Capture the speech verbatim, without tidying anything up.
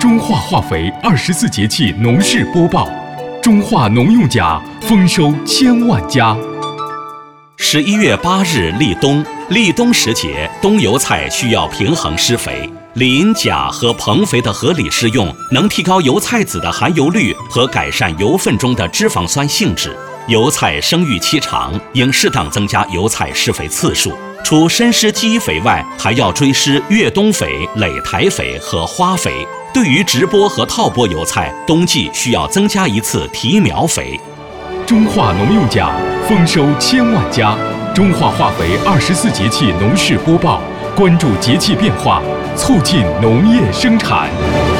中化化肥二十四节气农事播报：中化农用甲丰收千万家。 十一月八日立冬，立冬时节，冬油菜需要平衡施肥，磷、钾和硼肥的合理施用，能提高油菜籽的含油率和改善油分中的脂肪酸性质。油菜生育期长，应适当增加油菜施肥次数。除深施基肥外，还要追施越冬肥、垒台肥和花肥。对于直播和套播油菜，冬季需要增加一次提苗肥。 中化农用甲丰收千万家。中化化肥二十四节气农事播报，关注节气变化，促进农业生产。